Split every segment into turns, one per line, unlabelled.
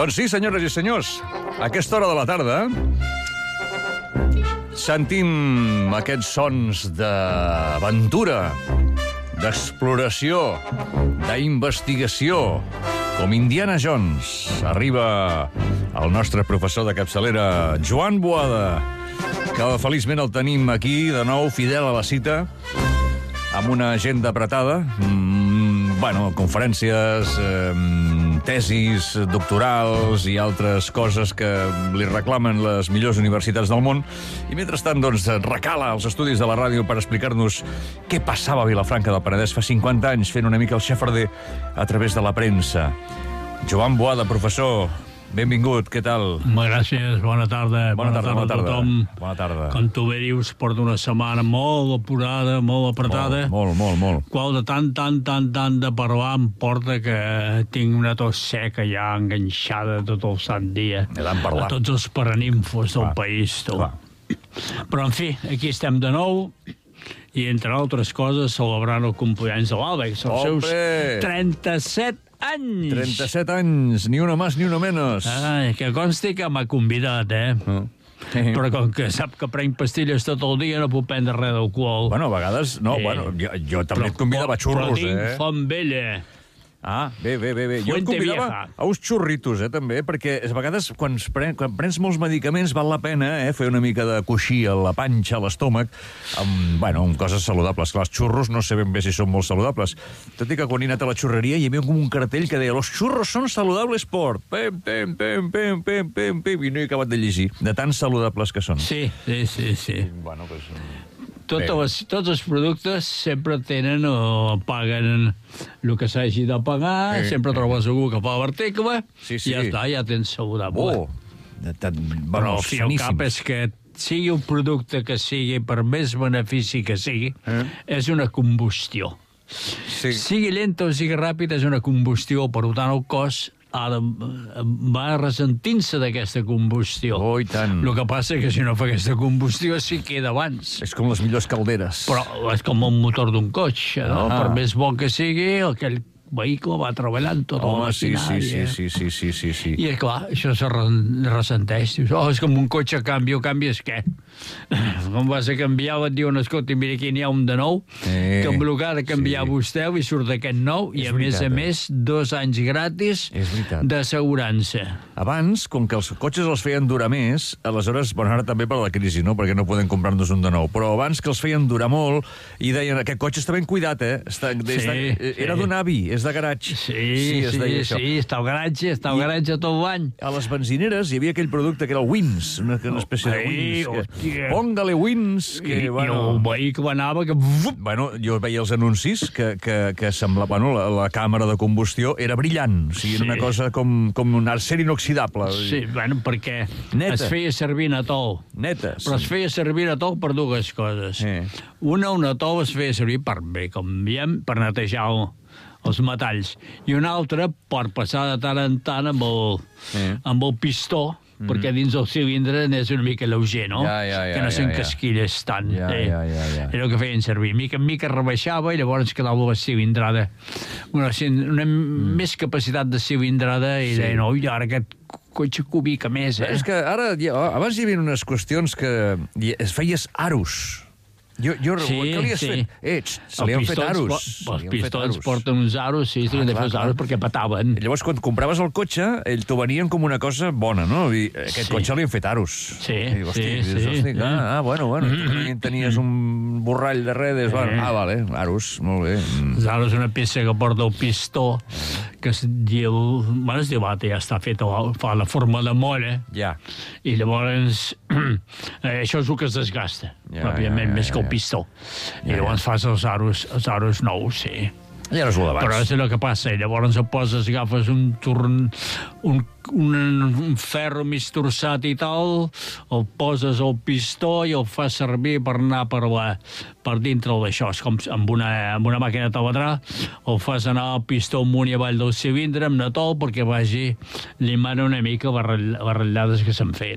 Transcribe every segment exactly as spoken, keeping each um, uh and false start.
Doncs sí, senyores i senyors, a aquesta hora de la tarda sentim aquests sons d'aventura, d'exploració, d'investigació. Com Indiana Jones, arriba el nostre professor de capçalera, Joan Boada, que feliçment el tenim aquí, de nou, fidel a la cita, amb una agenda apretada. Mm, bueno, conferències, eh, tesis doctorals i altres coses que li reclamen les millors universitats del món. I mentrestant, doncs, recala als estudis de la ràdio per explicar-nos què passava a Vilafranca del Penedès fa cinquanta anys, fent una mica el xafarder a través de la premsa. Joan Boada, professor, benvingut, què tal?
Gràcies, bona tarda.
Bona tarda, bona tarda.
a tothom.
Bona tarda.
Com tu bé dius, porto una setmana molt apurada, molt apretada.
Molt, molt, molt.
Qual de tant, tant, tant, tant de parlar em porta que tinc una tos seca ja enganxada tot el sant dia.
De tant parlar.
A tots els paraninfos del
Clar.
país, tu.
Clar.
Però, en fi, aquí estem de nou i, entre altres coses, celebrant el cumpleaños de l'Àlex, els
Hombre!
seus trenta-set anys.
trenta-set anys, ni una más ni una menos.
Ai, que consti que m'ha convidat, eh?
No.
Però com que sap que prenc pastilles tot el dia, no puc prendre res d'alcohol.
Bueno, a vegades... No,
Eh,
bueno, jo, jo també et convidava a xurros,
però tinc
eh?
font vella.
Ah, bé, bé, bé, bé. Jo et
Fuente
convidava
vieja.
a uns xurritos, eh, també, perquè a vegades quan, es pren, quan prens molts medicaments val la pena eh, fer una mica de coixí a la panxa, a l'estómac, amb, bueno, amb coses saludables. Clar, els xurros no sé ben bé si són molt saludables. Tot i que quan he anat a la xurreria hi havia com un cartell que deia «Los churros son saludables por...» Pem, pem, pem, pem, pem, pem, pem, i no he acabat de llegir. De tan saludables que són.
Sí, sí, sí, sí.
Bueno, pues...
Totes les, tots els productes sempre tenen o paguen el que s'hagi de pagar,
Sí.
sempre trobes algú que fa l'article,
Sí, sí.
i ja està, ja tens saludable.
Oh! De tan...
Però
Bueno,
al fi i al cap és que sigui un producte que sigui, per més benefici que sigui,
Eh?
és una combustió.
Sí.
Sigui lenta o sigui ràpida, és una combustió, per tant el cos ha de, va ressentint-se d'aquesta combustió.
Oh, i tant.
El que passa és que si no fa aquesta combustió sí queda abans.
És com les millors calderes.
Però és com el motor d'un cotxe, no?
Ah.
Per més bo que sigui, aquell vehicle va treballant tota
Home,
la
sí, sí,
maquinària.
sí, sí, sí, sí, sí.
I, clar, això se re- ressenteix. Dius, oh, és com un cotxe canvio, canvies què? Com vas a canviar, et diuen, escolta, mira, aquí n'hi ha un de nou,
Eh,
que amb el que ha de canviar
sí.
vostè i surt aquest nou, i
És
a més
veritat,
a
eh?
més, dos anys gratis
És veritat.
d'assegurança.
Abans, com que els cotxes els feien durar més, aleshores, bueno, ara també per la crisi, no?, perquè no podem comprar-nos un de nou, però abans que els feien durar molt, i deien, aquest cotxe està ben cuidat, eh? Està,
Sí,
està, era
sí.
d'un avi, és de garatge.
Sí,
es
sí,
deia
sí,
això.
està al garatge, està al
I-
garatge tot l'any.
A les benzineres hi havia aquell producte que era el Wins, una, una espècie de
Ai,
Wins. Que,
hòstia.
Póngale Wins,
I,
que,
I el
bueno...
vehicle anava que... vup,
Bueno, jo veia els anuncis que, que, que semblava... Bueno, la, la càmera de combustió era brillant. O sigui, era
Sí.
una cosa com, com un acer inoxidable.
Sí, bueno, perquè
Neta.
es feia servir natol.
Neta.
Però es feia servir natol per dues coses.
Sí.
Una, un natol es feia servir per, bé, com diem, per netejar el, els metalls. I una altra, per passar de tant en tant amb el,
Sí.
amb el pistó, mm-hmm. perquè dins el cilindre n'és una mica lleuger, no?
Ja, ja, ja,
que no
ja,
s'encasquilles tant.
Ja,
eh?
ja, ja, ja.
Era el que feien servir. Mica en mica rebaixava i llavors quedava la cilindrada. Una, una mm. més capacitat de cilindrada i
Sí.
deien, oi, ara aquest cotxe cubica més, eh?
És que ara, ja, abans hi havia unes qüestions que hi- es feies aros. Jo, jo,
Sí,
què li has
sí.
fet? Eh, xt, se li han fet aros.
po-
Se
Els
li han fet
pistons
aros.
porten uns aros, sí, se li han de
clar,
fer els
clar.
aros perquè petaven.
Llavors, quan compraves el cotxe, ell t'ho venien com una cosa bona, no? I aquest
Sí.
cotxe li han fet aros.
Sí,
I dius, hosti,
sí,
dius,
sí.
hosti, clar, ah, bueno, bueno, tu
Mm-hmm.
que tenies un borrall de redes, bueno, ah, vale, aros, molt bé. Mm.
Els aros és una peça que porta el pistó, que es diu... Bueno, es diu bata, ja està feta, fa la forma de molla,
Ja.
i llavors eh, això és el que es desgasta,
Ja,
pròpiament,
ja, ja,
més que el
ja.
pistó. I
Ja,
llavors fas els aros, els aros nous, sí.
I ara és el d'abans.
Però és el que passa, i llavors et poses, agafes un torn, un, un, un ferro mig torçat i tal, el poses al pistó i el fas servir per anar per, la, per dintre d'això, és com amb una, amb una màquina de taladrar, el fas anar al pistó amunt i avall del cilindre amb natol perquè vagi limant una mica les ratll- les ratllades que s'han fet.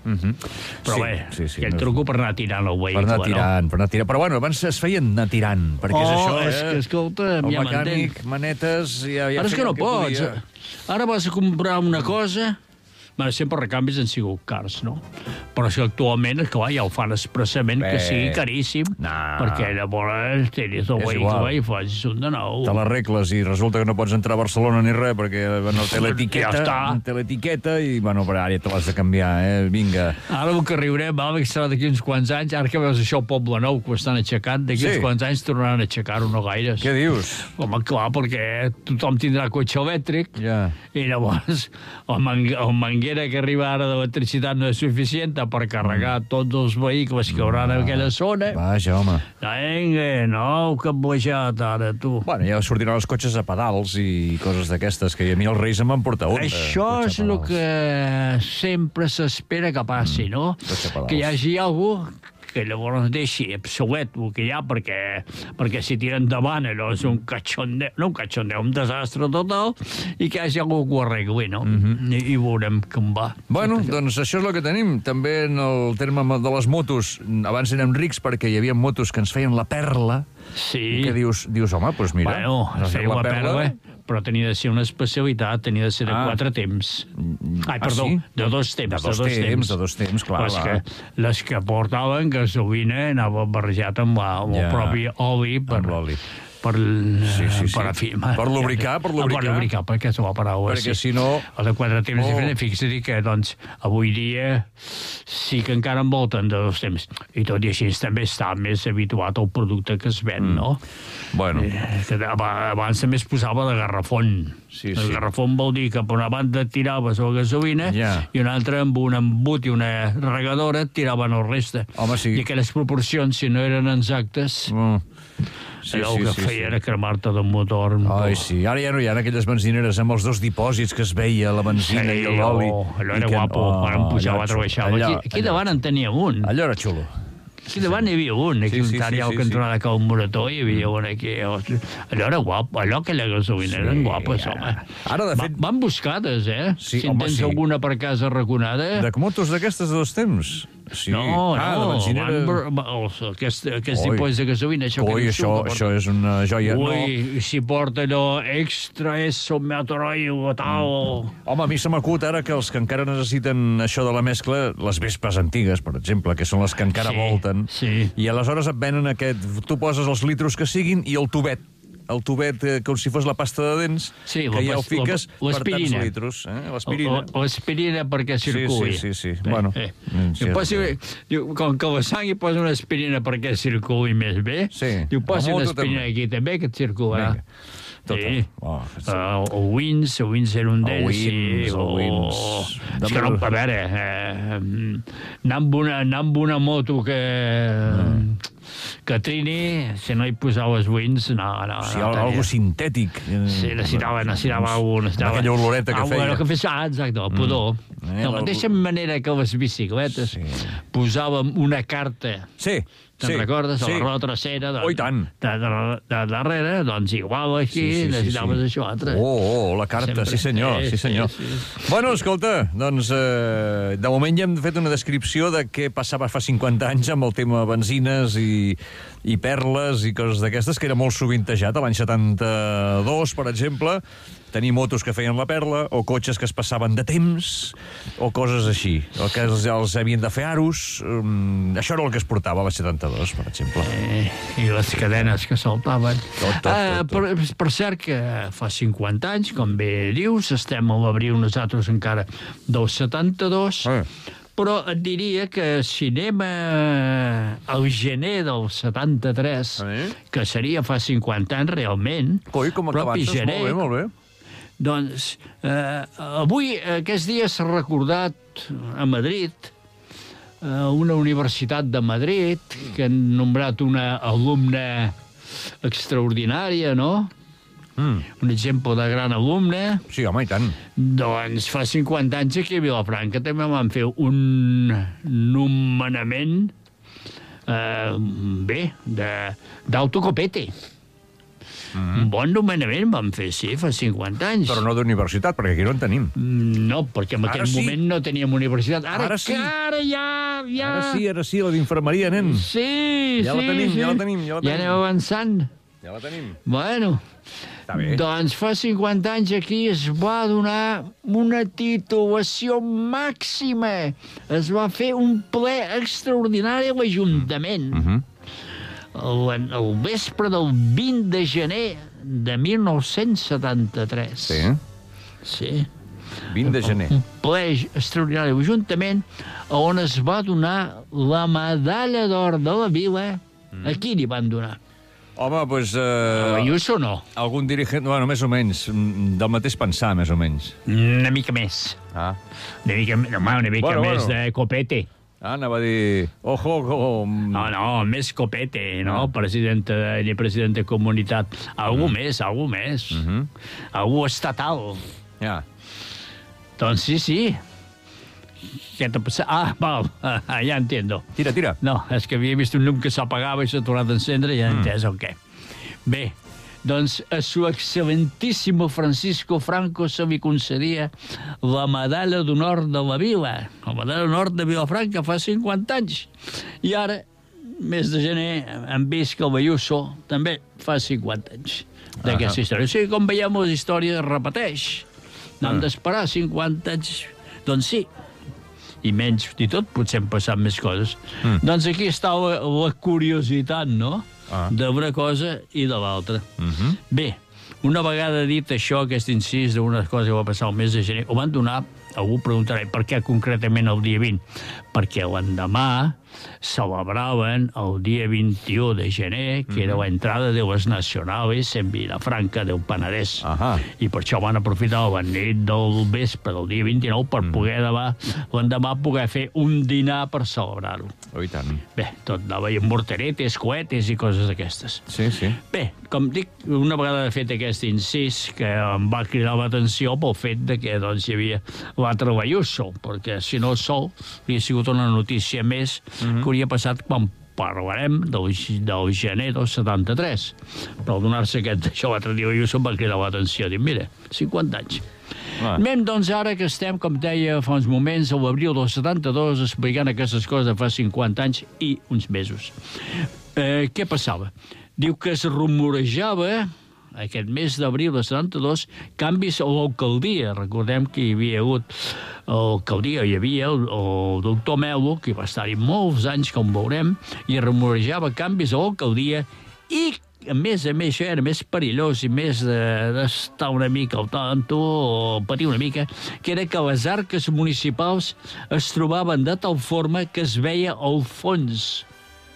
Mm-hmm.
Però
sí,
bé,
sí, sí,
aquell
no...
truco per anar tirant el vehicle,
Per anar tirant,
no?
per anar tirant. Però bueno, abans es feien anar tirant, perquè
oh,
és això,
és
eh?
que, escolta,
el
ja
mecànic,
m'entén.
manetes... Ja, ja
Ara és que no
que
pots.
podia.
Ara vas a comprar una cosa... Bueno, sempre recanvis han sigut cars, no? Però és que actualment, és clar, ja ho fan expressament
Bé.
que sigui caríssim,
No.
perquè llavors tens el
És
vehicle
igual.
i facis un de nou.
Te l'arregles i resulta que no pots entrar a Barcelona ni res perquè bueno, té l'etiqueta,
Ja està.
té l'etiqueta i bueno, però ara ja te l'has de canviar, eh? Vinga.
Ara el que riurem, va, que serà d'aquí uns quants anys, ara que veus això al Poble Nou, que ho estan aixecant, d'aquí
Sí.
uns quants anys tornaran a aixecar-ho, no gaires.
Què dius?
Home, clar, perquè tothom tindrà cotxe elèctric,
Ja.
i llavors el, man el manguera que arriba ara d'electricitat no és suficient per carregar mm. tots els vehicles que hi haurà en aquella zona.
Vaja, home.
Vinga, no, que boixat ara, tu.
Bueno, ja sortiran els cotxes a pedals i coses d'aquestes, que a mi els Reis em van portar un.
Això
de
és
cotxe a
el
pedals.
que sempre s'espera que passi, no?
cotxe a pedals.
Que hi hagi algú que llavors deixi obsolet el que hi ha, perquè, perquè si tira endavant allò és un cachondeu, no un cachondeu, un desastre total, i que hi hagi algú que ho arregli, no? Mm-hmm. I, I veurem com va.
Bueno, doncs això és el que tenim. També en el terme de les motos, abans érem rics perquè hi havia motos que ens feien la perla.
Sí.
Que dius, dius home, doncs mira...
Bueno,
has fet
feia la perla, però tenia de ser una especialitat, tenia de ser de
Ah.
quatre temps. Ai,
Ah,
perdó,
sí?
de dos temps.
De dos temps, de dos temps, clar,
Les
clar.
que, les que portaven gasolina anava barrejat amb, la, amb
Ja.
el propi oli per,
Amb l'oli.
per,
Sí, sí, sí.
per, afirmar.
Per lubricar, per lubricar.
Per lubricar, perquè és la paraula.
Perquè
sí.
si no-
El de quatre temps,
Oh.
oh. fixa't que, doncs, avui dia sí que encara envolten de dos temps. I tot i així també està més habituat al producte que es ven, mm. no?
Bueno,
Eh, que ab- abans també es posava de garrafón.
Sí,
El
sí.
garrafón vol dir que per una banda tiraves la gasolina
Ja.
i una altra amb un embut i una regadora et tiraven el reste.
Home, sí.
I aquelles proporcions, si no eren exactes,
mm. sí,
allò
sí,
que
sí,
feia
sí.
era cremar-te del motor.
Ai, sí. Ara ja no hi ha aquelles benzineres amb els dos dipòsits que es veia, la benzina
Sí,
i l'oli.
oh, allò
I
era
que-
guapo.
Oh,
Ara em pujava,
allò
baixava.
allò-
Aquí, aquí
allò-
davant en teníem un.
Allò era xulo.
Aquí davant hi havia un, aquí
Sí, sí,
sí, sí,
sí,
al
sí,
cantonada de Cal Morató hi havia un aquí. Allò era guapo, allò que la gasolina eren guapes, home.
Ara, de fet-
Va, van buscades, eh?
Sí,
si
home,
en tens
sí.
alguna per casa raconada...
De motos d'aquestes de dos temps? Sí.
No,
ah,
no,
de benzinera...
van, va- els, aquest, aquest
Oi.
dipòsits de gasolina, això
Ui,
que
això, això és una joia.
Ui, si porta allò extra, eso, meteoroi, o tal...
No. Home, a mi se m'acut ara que els que encara necessiten això de la mescla, les vespes antigues, per exemple, que són les que encara
Sí,
volten,
sí.
i aleshores et venen aquest... Tu poses els litros que siguin i el tubet, el tubet eh, com si fos la pasta de dents,
Sí,
que
la
ja ho
pas-
fiques
la-
per tants
l'aspirina.
litros. Eh? L'aspirina.
O- o- L'aspirina perquè circuli.
Sí, sí, sí, sí. Bueno,
eh.
mm, sí,
Diu, posi,
sí.
diu, com que la sang hi posa una aspirina perquè circuli més bé,
Sí.
diu, posi
La
una
moto
aspirina
també.
aquí també que et circularà.
Vinga. Tot.
Sí.
Oh, sí.
Uh, o Wins, o Wins era un
El
d'ells, sí.
Wins, el
o-
Wins.
És que no, a veure, eh, anar amb una, anar amb una moto que... Mm. que trini, si no hi posaves Wins, no, no.
O sigui,
no
algo
tenia.
sintètic.
Sí, necessitava, necessitava algú, necessitava...
Aquella oloreta que
Ah,
feia.
bueno, que fes, ah, exacte, el pudor.
Eh,
Mm. De la
la-
mateixa manera que les bicicletes
Sí.
posàvem una carta,
Sí,
te'n
sí.
recordes? A
Sí.
la roda trasera de,
Oh, i tant.
de, de, de, de darrere, doncs igual aquí
Sí, sí, sí,
necessitaves
sí.
això altre.
Oh, oh, la carta,
Sempre.
sí senyor,
Sí,
sí senyor.
sí, sí.
Bueno, escolta, doncs eh, de moment ja hem fet una descripció de què passava fa cinquanta anys amb el tema benzines i, i perles i coses d'aquestes, que era molt sovintejat, a l'any setanta-dos, per exemple, tenir motos que feien la perla, o cotxes que es passaven de temps, o coses així, o que els, els havien de fer aros. Um, això era el que es portava a l'any setanta-dos, per exemple.
Eh, I les cadenes que saltaven.
Tot, tot,
Ah,
tot, tot.
per, per cert que fa cinquanta anys, com bé dius, estem a l'abril nosaltres encara del setanta-dos,
Eh.
però et diria que si anem a- al gener del setanta-tres,
Eh?
que seria fa cinquanta anys realment,
Coi, com
propi
acabates,
gener,
molt bé, molt bé.
doncs eh, avui, aquest dia s'ha recordat a Madrid, eh, una universitat de Madrid, que han nombrat una alumna extraordinària, no?
Mm.
Un exemple de gran alumne.
Sí, home, i tant.
Doncs fa cinquanta anys aquí a Vilafranca també van fer un nomenament eh, bé, de- d'autocopete. Mm-hmm. Un bon nomenament vam fer, sí, fa cinquanta anys.
Però no d'universitat, perquè aquí no en tenim.
No, perquè en
Ara
aquell
sí.
moment no teníem universitat. Ara,
Ara sí.
Ara ja, ja...
Ara sí, ara sí, la d'infermeria, nen.
Sí,
Ja
sí,
la tenim,
sí.
ja la tenim, ja la
Ja
tenim.
anem avançant.
Ja la tenim.
Bueno,
Està bé.
doncs fa cinquanta anys aquí es va donar una titulació màxima. Es va fer un ple extraordinari a l'Ajuntament.
Mhm.
El, el vespre del vint de gener de mil nou-cents setanta-tres.
Sí,
Sí.
vint de gener.
Un ple extraordinari a l'Ajuntament on es va donar la medalla d'or de la vila. Mm. A qui li van donar?
Home, doncs...
A
Eh,
Ayuso no.
algun dirigent... Bueno, més o menys, mm, del mateix pensar, més o menys.
Una mica més.
Ah.
Una mica, home, una mica
Bueno,
més
bueno.
de copete.
Ah, anava a dir... Ojo, ojo...
No, no, més copete, no?
Ah.
Presidente de, ni president de comunitat. Algú mm. més, algú més.
Mm -hmm.
Algú estatal.
Ja.
Doncs sí, sí. Què t'ha passat? Ah, val, ah, ja entiendo.
Tira, tira.
No, és que havia vist un llum que s'apagava i s'ha tornat a encendre i ja he entès el què. Bé, doncs a su excelentíssimo Francisco Franco se li concedia la medalla d'honor de la vila. La medalla d'honor de Vilafranca fa cinquanta anys. I ara, mes de gener, hem vist que el Ayuso també fa cinquanta anys d'aquesta
Ah.
història. O sigui, com veiem, la història es repeteix. No hem
Ah.
d'esperar cinquanta anys. Doncs sí, i menys, i tot, potser han passat més coses. Mm. Doncs aquí està la, la curiositat, no?,
Ah.
d'una cosa i de l'altra.
Mm -hmm.
Bé, una vegada dit això, aquest incís d'una cosa que va passar el mes de gener, ho van donar, algú preguntarà, per què concretament el dia vint? Perquè l'endemà celebraven el dia vint-i-u de gener, que era l'entrada de les nacionals en Vilafranca del Penedès.
Ahà.
I per això van aprofitar la nit del vespre del dia vint-i-nou per poder demà, l'endemà poder fer un dinar per celebrar-ho.
Oh, i tant.
Bé, tot anava amb morteretes, cohetes i coses d'aquestes.
Sí, sí.
Bé, com dic, una vegada fet aquest incís, que em va cridar l'atenció pel fet de que doncs, hi havia l'altre Ayuso, perquè si no sol, hauria sigut una notícia més mm -hmm. que hauria passat quan parlarem del, del gener del setanta-tres. Però al donar-se aquest, això l'altre dia Ayuso em va cridar l'atenció. Dic, mira, cinquanta anys.
Ah.
Anem, doncs, ara que estem, com deia fa uns moments, a l'abril del setanta-dos, explicant aquestes coses de fa cinquanta anys i uns mesos. Eh, què passava? Diu que es rumorejava aquest mes d'abril de setanta-dos, canvis a l'alcaldia. Recordem que hi havia hagut l'alcaldia, hi havia el, el doctor Melo, que va estar-hi molts anys, com veurem, i rumorejava canvis a l'alcaldia i a més a més, això era més perillós i més d'estar de, una mica al tanto o patir una mica, que era que les arques municipals es trobaven de tal forma que es veia al fons.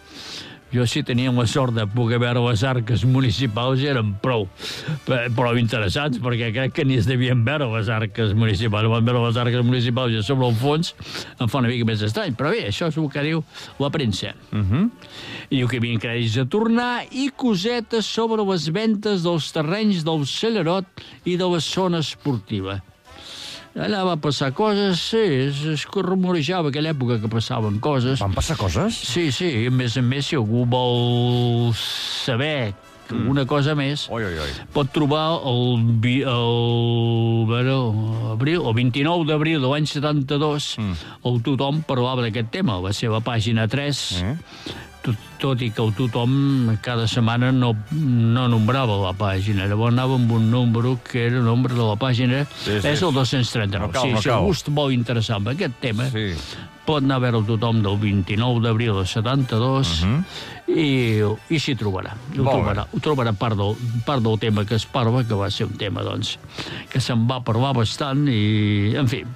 Jo sí tenia la sort de poder veure les arques municipals i eren prou, prou interessants, perquè crec que ni es devien veure les arques municipals. Van veure les arques municipals i sobre el fons em fa una mica més estrany. Però bé, això és el que diu la premsa.
Uh -huh.
I diu que hi havia crèdits a tornar i cosetes sobre les ventes dels terrenys del Cellerot i de la zona esportiva. Allà va passar coses, sí, es, es rumorejava aquella època que passaven coses.
Van passar coses?
Sí, sí, a més a més, si algú vol saber alguna cosa més,
Oi, oi, oi.
pot trobar el, vi- el, bueno, abril, el vint-i-nou d'abril de l'any setanta-dos,
Mm.
el Tothom parlava d'aquest tema, a la seva pàgina tres,
Eh?
tot, tot i que el Tothom cada setmana no, no nombrava la pàgina, llavors anava amb un número que era el nombre de la pàgina,
Sí, sí.
és el dos-cents trenta-nou.
No cal,
sí,
no
si
cal.
algú es vol interessar en aquest tema,
Sí.
pot anar a veure el Tothom del vint-i-nou d'abril del setanta-dos,
Uh -huh.
i, i s'hi trobarà. Ho
Molt
trobarà, ho trobarà part del, part del tema que es parla, que va ser un tema, doncs, que se'n va parlar bastant i, en fi,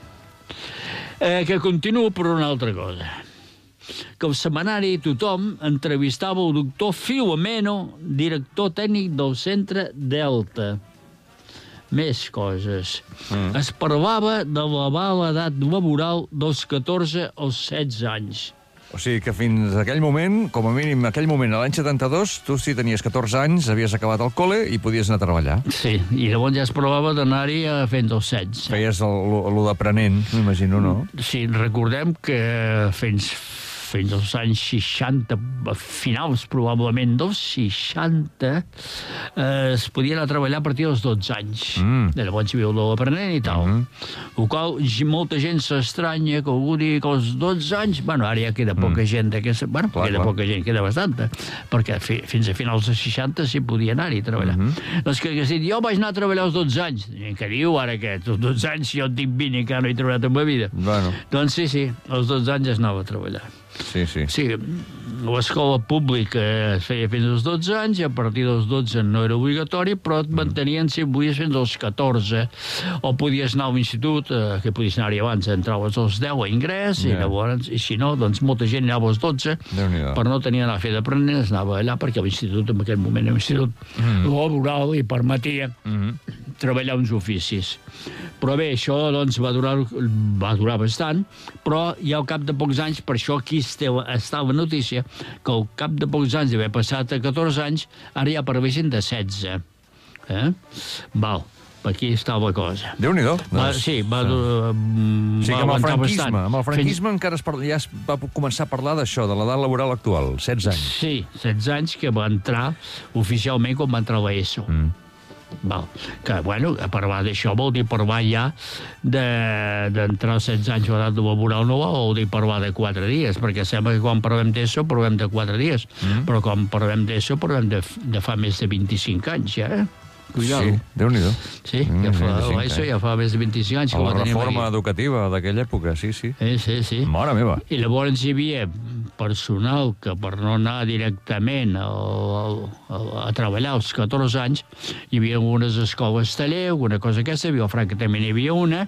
eh, que continuo per una altra cosa. Que el setmanari Tothom entrevistava el doctor Filomeno, director tècnic del centre Delta. Més coses. Mm. Es parlava de elevar l'edat laboral dels catorze als setze anys.
O sigui que fins a aquell moment, com a mínim aquell moment, a l'any setanta-dos, tu si tenies catorze anys, havies acabat el col·le i podies anar a treballar.
Sí, i llavors ja es provava d'anar-hi a fent els setze.
Feies el, lo, lo d'aprenent, m'imagino, no?
Sí, recordem que fins fins als anys seixanta, finals probablement dels seixanta, eh, es podia anar a treballar a partir dels dotze anys. Mm. De llavors hi havia l'aprenent i tal. Mm -hmm. El qual molta gent s'estranya que algú digui que als dotze anys... Bueno, ara ja queda poca mm. gent d'aquesta... Bueno, clar, queda clar. poca gent, queda bastanta, perquè fi, fins a finals dels seixanta s'hi podia anar-hi a treballar. Mm -hmm. Doncs que hagués dit, jo vaig anar a treballar als dotze anys. I què diu ara aquest? Als dotze anys jo en tinc vint i que no he treballat en ma vida.
Bueno.
Doncs sí, sí, als dotze anys es anava a treballar.
Sí, sí.
Sí, l'escola pública es feia fins als dotze anys i a partir dels dotze no era obligatori, però et mantenien, si volies, fins als catorze. O podies anar a l'institut, eh, que podies anar-hi abans, entraves als deu a ingrés, yeah. i llavors, i si no, doncs molta gent anava als dotze, per no tenir anar a fer d'aprenent, es anava allà, perquè l'institut, en aquell moment, era un institut mm. laboral i permetia mm -hmm. treballar uns oficis. Però bé, això doncs, va durar va durar bastant, però ja al cap de pocs anys, per això aquí està la notícia, que al cap de pocs anys d'haver passat a catorze anys, ara ja parveixen de setze. Eh? Val, per aquí està la cosa.
Déu-n'hi-do.
Va, sí, va, uh,
sí,
va
amb el franquisme,
bastant.
amb el franquisme Fins... encara es parla, ja es va començar a parlar d'això, de l'edat laboral actual, setze anys.
Sí, setze anys que va entrar oficialment quan va entrar a l'ESO. Mm. Val. Que, bueno, parlar d'això vol dir parlar ja d'entrar de, setze anys a l'edat laboral nova, vol dir parlar de quatre dies, perquè sembla que quan parlem d'ESO parlem de quatre dies, mm. però quan parlem d'ESO parlem de, de fa més de vint-i-cinc anys, ja, eh? Cuidado.
Sí, Déu-n'hi-do.
Sí, mm, ja fa, l'ESO ja fa més de vint-i-cinc anys.
Que la reforma educativa d'aquella època, sí, sí.
Sí, sí, sí.
Mare meva.
I llavors hi havia personal que per no anar directament a, a, a treballar als catorze anys, hi havia unes escoles taller, alguna cosa aquesta, a Vilafranca també n'hi havia una,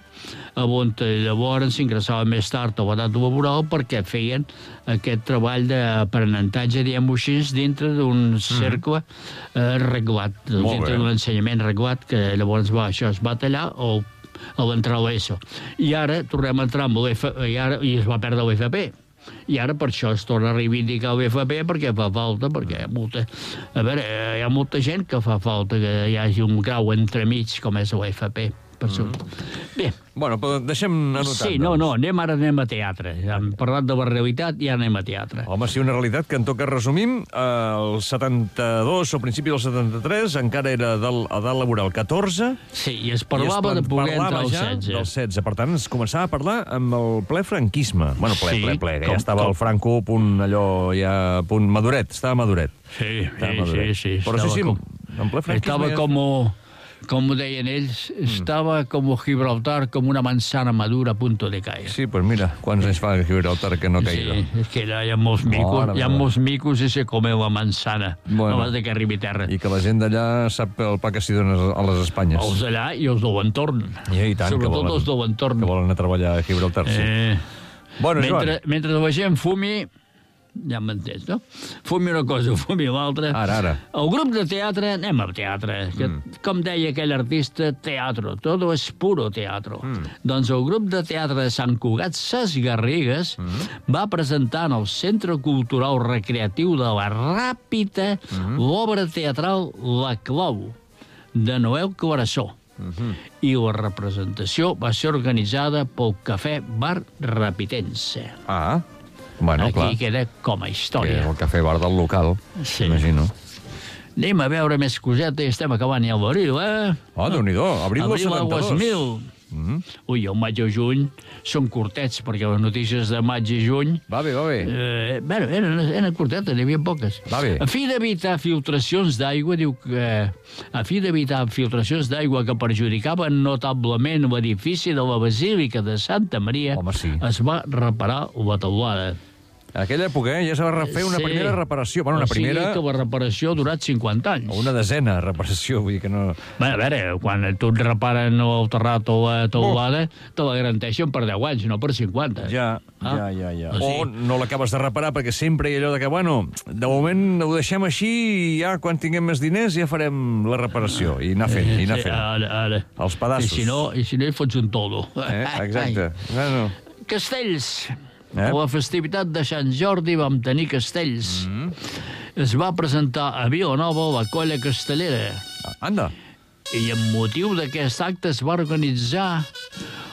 on llavors s'ingressava més tard a l'edat laboral perquè feien aquest treball d'aprenentatge, diguem-ho així, dintre d'un cercle eh, reglat, dintre d'un ensenyament reglat, que llavors va, això es va tallar o a l'entrar a l'ESO. I ara tornem a entrar amb l'F P, i, ara, i es va perdre l'F P. I ara per això es torna a reivindicar l'F P perquè fa falta, perquè hi ha molta, a veure, hi ha molta gent que fa falta que hi hagi un grau entremig com és l'F P. Per mm. Bé.
Bueno, però deixem anotat.
Sí, no, no, anem ara anem a teatre. Ja hem parlat de la realitat i ja anem a teatre.
Home, sí, una realitat que en tot cas resumim, el setanta-dos o principi del setanta-tres encara era d'edat laboral catorze.
Sí, i es parlava i es de poder entrar al setze.
Del setze. Per tant, es començava a parlar amb el ple franquisme. Bueno, ple, sí, ple, ple, que com, ja estava com... el Franco a punt, allò, ja a punt maduret, estava maduret.
Sí, estava sí, maduret. sí, sí.
Però sí, sí, com... en ple franquisme...
Estava ja... com... Com ho deien ells, estava mm. com Gibraltar, com una manzana madura a punto de caer.
Sí, pues mira, quants anys fa Gibraltar que no caigui.
Sí, és que hi ha molts micos, hi ha molts micos i se come la manzana, bueno, abans de que arribi a terra.
I que la gent d'allà sap el pa que s'hi dona a les Espanyes.
Els d'allà i els de l'entorn.
I, i tant,
sobretot
que volen,
els de l'entorn.
Que volen anar a treballar a Gibraltar, sí. Eh,
bueno, mentre, mentre la gent fumi... Ja m'entens, no? Fumi una cosa, fumi l'altra.
Ara, ara.
El grup de teatre, anem al teatre, que, mm. com deia aquell artista, teatro, todo es puro teatro. Mm. Doncs el grup de teatre de Sant Cugat Ses Garrigues mm. va presentar en el Centre Cultural Recreatiu de la Ràpita mm. l'obra teatral La Clau, de Noel Clarasó. Mm-hmm. I la representació va ser organitzada pel Cafè Bar Rapitense.
Ah, bueno,
aquí
clar.
Queda com a història.
Que el cafè bar del local, sí. Imagino.
Anem a veure més cosetes i estem acabant ja l'abril, eh?
Oh, Déu-n'hi-do, abril del setanta-dos.
Abril del dos mil. Mm. Ui, el maig o juny són curtets, perquè les notícies de maig i juny...
Va bé, va bé.
Eh, bueno, eren, eren curtetes, n'hi havia poques.
Va bé.
A fi d'evitar filtracions d'aigua, diu que... A fi d'evitar filtracions d'aigua que perjudicaven notablement l'edifici de la Basílica de Santa Maria,
home, sí.
Es va reparar la teulada.
En aquella època eh, ja s'ha refer una sí. primera reparació. Bueno, una
o sigui
primera...
que la reparació ha durat cinquanta anys.
O una desena de reparació, vull dir que no...
Bé, a veure, quan tu et reparen el terrat o la teulada, oh. te la garanteixen per deu anys, no per cinquanta.
Ja, ah? ja, ja, ja. O, sigui... o no l'acabes de reparar perquè sempre hi ha allò de que, bueno, de moment ho deixem així i ja quan tinguem més diners ja farem la reparació. I anar fent, i anar fent.
Sí, ara, ara.
Els pedaços.
I si no, i si no hi fots un toldo.
Eh, exacte. Bueno.
Castells. Eh? A la festivitat de Sant Jordi vam tenir castells. Mm. Es va presentar a Vilanova la colla castellera.
Anda.
I amb motiu d'aquest acte es va organitzar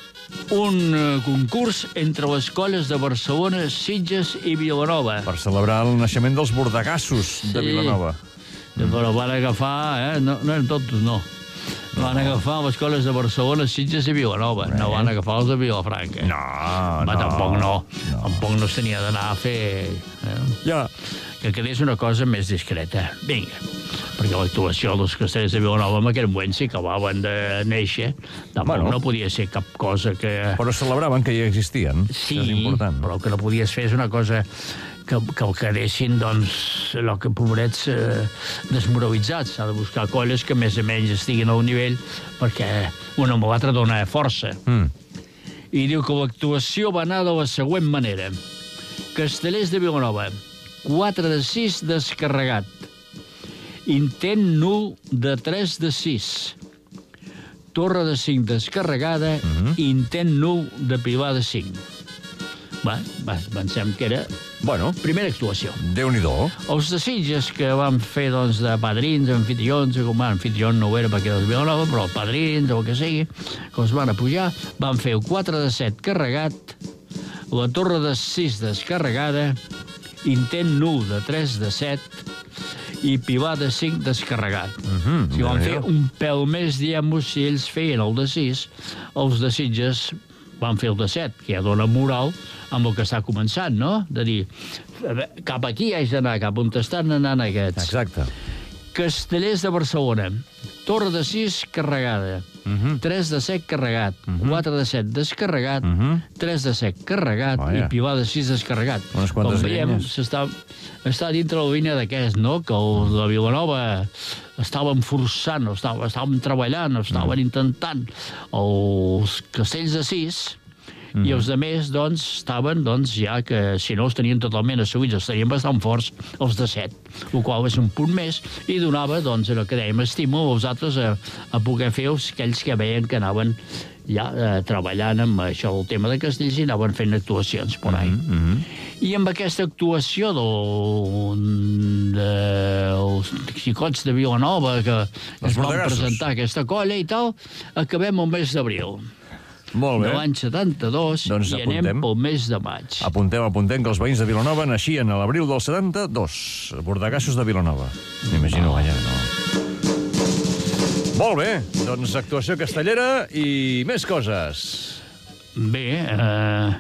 un concurs entre les colles de Barcelona, Sitges i Vilanova.
Per celebrar el naixement dels bordegassos de Vilanova.
Sí, però van agafar, eh? No, no eren tots, no. Van agafar les colles de Barcelona, Sitges i Vilanova. No van agafar els de Vilafranca.
No, no.
Tampoc no. Tampoc no s'tenia d'anar a fer...
Ja.
Que quedés una cosa més discreta. Vinga. Perquè l'actuació dels castells de Vilanova en aquell moment sí que acabaven de néixer. Tampoc no podia ser cap cosa que...
Però celebraven que ja existien.
Sí,
però
el que no podies fer és una cosa que, que el quedessin, doncs, allò que pobrets eh, desmoralitzats. S'ha de buscar colles que més o menys estiguin al nivell perquè una amb l'altra dona força.
Mm.
I diu que l'actuació va anar de la següent manera. Castellers de Vilanova, quatre de sis descarregat. Intent nul de tres de sis. Torre de cinc descarregada, mm-hmm. Intent nul de pilar de cinc. Va, va, pensem que era...
Bueno.
Primera actuació.
Déu-n'hi-do.
Els de Sitges, que van fer, doncs, de padrins, anfitrions, com anfitrion no ho era perquè era de Vilanova, però padrins o el que sigui, que els van a pujar, van fer el quatre de set carregat, la torre de sis descarregada, intent nul de tres de set i pilar de cinc descarregat.
Mm-hmm.
Si van fer un pèl més, diguem-ho, si ells feien el de sis, els de Sitges van fer el de set, que ja dona moral amb el que està començant, no? De dir, cap aquí haig d'anar, cap on estan anant aquests.
Exacte.
Castellers de Barcelona, torre de sis carregada, uh-huh. tres de set carregat, uh-huh. quatre de set descarregat, uh-huh. tres de set carregat Vaya. I pilar de sis descarregat.
Unes quantes
Com veiem, s'està està dintre la línia d'aquest, no? Que els de Vilanova estaven forçant, estaven, estaven treballant, estaven uh-huh. intentant. Els castells de sis... Mm. I els de més, doncs, estaven, doncs, ja que, si no els tenien totalment assolits, els tenien bastant forts, els de set, el qual és un punt més, i donava, doncs, el que dèiem, estímul als altres a, a poder fer els, aquells que veien que anaven ja eh, treballant amb això, el tema de castells, i anaven fent actuacions per ahí. Mm -hmm. I amb aquesta actuació del, dels xicots de Vilanova, que es van presentar aquesta colla i tal, acabem el mes d'abril.
Molt bé.
De l'any setanta-dos, doncs i anem pel mes de maig.
Apuntem, apuntem que els veïns de Vilanova naixien a l'abril del setanta-dos. Bordegassos de Vilanova. M'imagino, no. Vaja, no. Molt bé, doncs actuació castellera i més coses.
Bé, eh,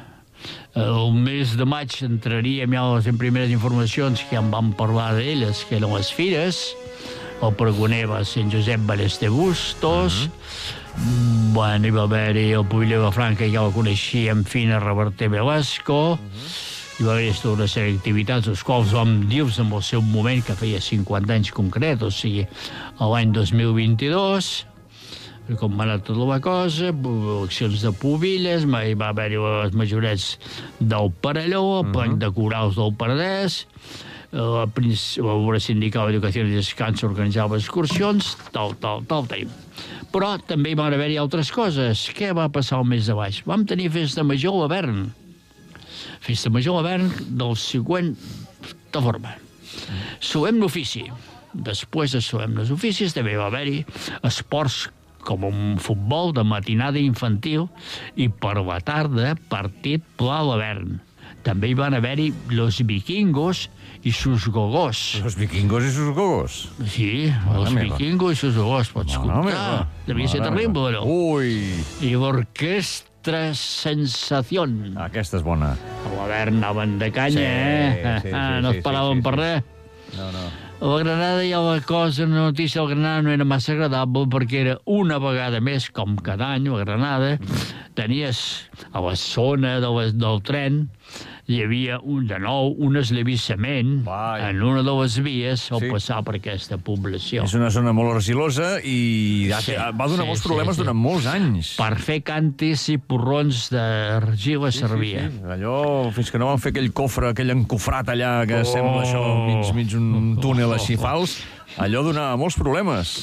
el mes de maig entraríem ja les primeres informacions que en vam parlar d'elles, que eren les fires. El pregoner va ser Josep Ballester Bustos. Mm-hmm. Bueno, hi va haver-hi el Pavelló de Franca, ja la coneixíem, Fina Reverter Velasco. Uh-huh. Hi va haver tota una sèrie d'activitats, els quals vam dir-vos en el seu moment, que feia cinquanta anys concret, o sigui, l'any dos mil vint-i-dos, com va anar tota la cosa, accions de pubilles, hi va haver-hi els majorets del Perelló, el Plany uh-huh. de Corals del Penedès, la Obra Sindical d'Educació i Descans organitzava excursions, tal, tal, tal, tenim. Però també hi van haver-hi altres coses. Què va passar el mes de baix? Vam tenir festa major a l'Avern. Festa major a l'Avern del següent de forma. Solemne ofici. Després de solemnes oficis també va haver-hi esports com un futbol de matinada infantil i per la tarda partit pla a l'Avern. També hi van haver-hi los vikingos i sus gogós.
Los vikingos i sus gogós?
Sí, los vikingos i sus gogós, pots comptar. Devia ser terrible, no?
Ui!
I l'orquestra Sensación.
Aquesta és bona.
A l'Avern anaven de canya,
sí,
eh?
Sí, sí,
no
sí,
esperaven
sí, sí,
per
sí.
res.
No, no.
A la Granada hi ha la cosa, la notícia del Granada no era massa agradable perquè era una vegada més, com cada any, a Granada, tenies a la zona de la, del tren, hi havia un, de nou un esllavissament en una de les vies al sí. passar per aquesta població.
És una zona molt argilosa i
sí,
va donar
sí,
molts problemes
sí, sí.
durant molts anys.
Per fer cantis i porrons d'argila sí, servia.
Sí, sí. Allò, fins que no van fer aquell cofre, aquell encofrat allà, que oh. sembla això mig, mig un túnel així fals, allò donava molts problemes.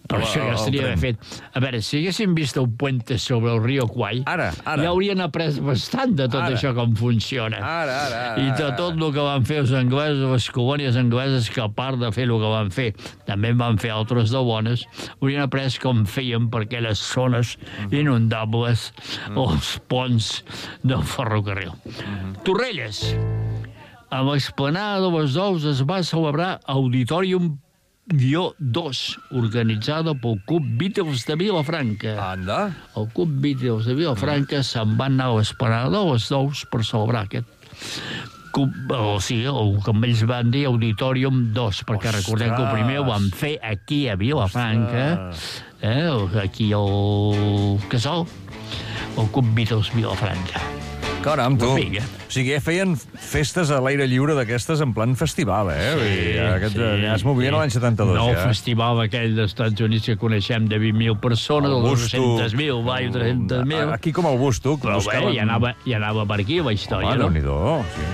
Però això ja estaria ben fet. A veure, si haguéssim vist el puente sobre el riu Kwai,
ara, ara.
ja haurien après bastant de tot
ara.
això com funciona.
Ara, ara, ara.
I de tot el que van fer els anglesos, les colònies angleses, que a part de fer el que van fer, també en van fer altres de bones, haurien après com feien per aquelles zones inundables mm. els ponts del ferrocarril. Mm. Torrelles. A l'esplanada de les Ous es va celebrar Auditorium guió dos, organitzada pel Club Beatles de Vilafranca.
Anda.
El Club Beatles de Vilafranca se'n van anar a l'esplanada de les Ous per celebrar aquest Club, o sigui, el que ells van dir Auditorium dos, perquè
Ostres.
Recordem que el primer ho van fer aquí a Vilafranca, eh, aquí al Casal, el Club Beatles Vilafranca.
Caram, tu.
Vinga.
O sigui, ja feien festes a l'aire lliure d'aquestes en plan festival, eh?
Sí,
Aquest,
sí,
ja es movien
sí.
a l'any setanta-dos,
no,
ja.
No, el festival aquell dels Estats Units que coneixem de vint mil persones, de dos-centes mil, va, i tres-centes mil.
Aquí com el Bustuc.
Però bé, ja anava, ja anava per aquí la història,
Home,
no?
Déu-n'hi-do, sí.